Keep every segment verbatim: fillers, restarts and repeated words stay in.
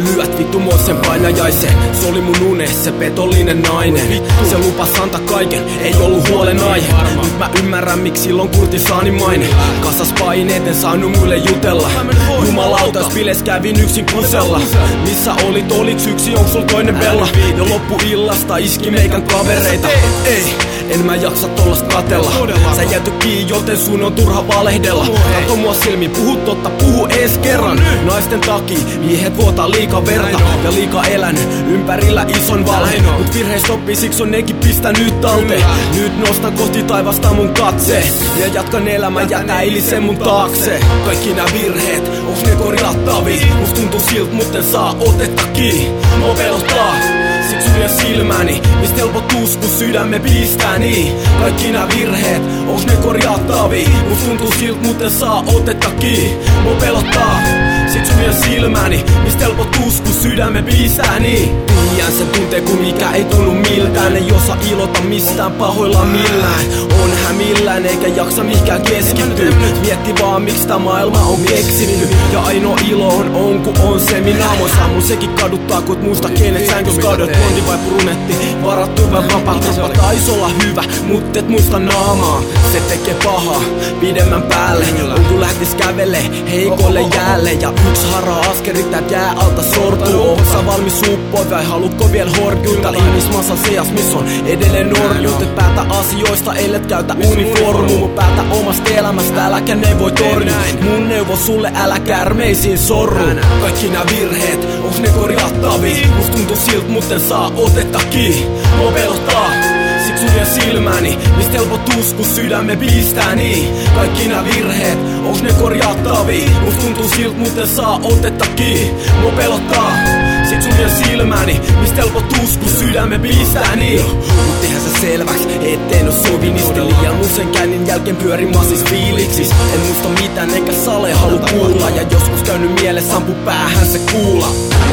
lyöt vittu moisen painajaisen. Se oli mun unes, se petollinen nainen. Se lupas antaa kaiken, ei ollut huolenaihe. Nyt mä ymmärrän miksi silloin kurtisaani maine. Kasas paineet, en saanut muille jutella. Jumalauta, jos biles kävin yksin kusella. Missä olit, oliks yksi, onks sul toinen bella? Ja loppuillasta iski meikän kavereita. Ei, en mä jaksa tollast katella. Sä jäty kiinni, joten sun on turha valehdella. Kato mua silmiin, puhu totta, puhu ees kerran. Naisten takia miehet vuotaa liika verta. Ja liika elänyt, ympärillä ison valhe. Mut virheistä oppii, siksi on nekin pistänyt talteen. Nyt nostan kohti taivasta mun katse. Ja jatkan elämää, jätä eilisen mun taakse. Kaikki nää virheet, onks ne korjattavia? Must tuntuu silt, mut en saa otetta kiinni. Mua pelottaa, siksi suljen silmäni. Mist helpot usku sydämme pistää niin. Kaikki nää virheet, onks ne korjattavia? Must tuntuu silt, mut en saa otetta kiinni. Mua pelottaa, siksi suljen silmäni. Mist helpot usku sydämme pistää niin. Tiiän sen tuntee kun mikä ei tunnu miltään. Ei osaa ilota mistään pahoilla millään. On hämillään eikä jaksa mihinkään keskittyä. Mietti vaan miksi tää maailma on keksitty. Ja ainoa ilo on on ku on se minä. Moi mun sekin kaduttaa kun muista kenet sänkys kadot. Blondi vai brunetti, varattu vai vapaa kroppa. Tais olla hyvä, mut et muista naamaa. Se tekee pahaa, pidemmän päälle. On kun lähtis kävele heikolle jäälle. Ja yks hara askerit tät jää alta sortuu. Oot sä valmis uppoi vai halutko viel horjuu? Täällä ihmismassa seas miss on edelleen norjut. Et päätä asioista ellet käytä uniformu. Mut päätä omasta elämästä äläkä ne voi torjua. Mun neuvo sulle älä kärmeisiin sorru. Kaikki nää virheet, onks ne korjattavia? Must tuntuu silt mut en saa otetta kiinni. Mua pelottaa, siksi suljen silmäni. Mist helpot usku sydämme pistää niin. Kaikki nää virheet, onks ne korjattavia? Must tuntuu silt mut en saa otetta kiinni. Mua pelottaa, siksi suljen silmäni. Mist helpot usku sydämme pistää niin. Mut tehdään sä selväks, etten oo sovinisti. Liian usein käynnin jälkeen pyörin massis fiiliksis. En muista mitään eikä sale halu kuulla. Ja joskus käynyt mielessä ampu päähän se kuula.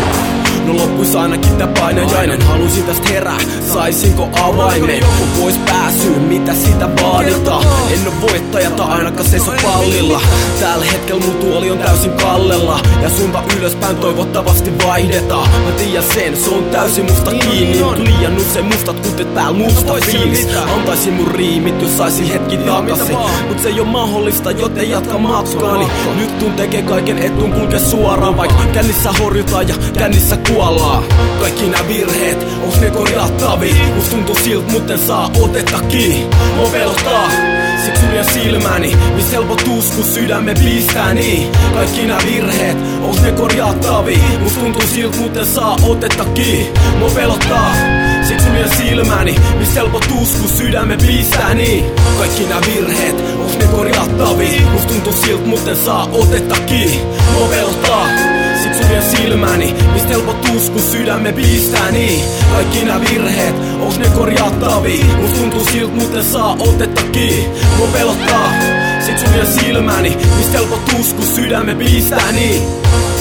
No loppuis ainakin tää painajainen. Haluisin tästä herää, saisinko avaimen? Pois pääsyy, mitä sitä vaaditaan? En oo voittajata ainakaan seiso pallilla. Tällä hetkellä mun tuoli on täysin kallella. Ja suunta ylöspäin toivottavasti vaihdetaan. Mä tiedän sen, se on täysin musta kiinni. Mut liian usein mustat kutet pääl musta fiilis. Antaisin mun riimit, jos saisin hetki takaisin. Mut se ei oo mahdollista, joten jatka matkaani. Nyt tun tekee kaiken etun kulke suoraan. Vaik kännissä horjutaan ja kännissä kuollaan. Kaikki nää virheet, onks ne korjattavia? Must tuntuu silt, mut en saa otetta kiinni. Mua pelottaa, siksi suljen silmäni. Mis helpot usku sydämme pistää niin. Kaikki nää virheet, onks ne korjattavia? Must tuntuu silt, mut en saa otetta kiinni. Mua pelottaa, siksi suljen silmäni. Mis helpot usku sydämme pistää niin. Kaikki nää virheet, onks ne korjattavia? Must tuntuu silt, mut en saa otetta kiinni. Mua pelottaa, siksi suljen silmäni. Mist helpot usku sydämme pistää niin. Kaikki nää virheet, onks ne korjattavia? Must tuntuu silt mut en saa otetta kiinni. Mua pelottaa, siksi suljen silmäni. Mist helpot usku sydämme pistää niin.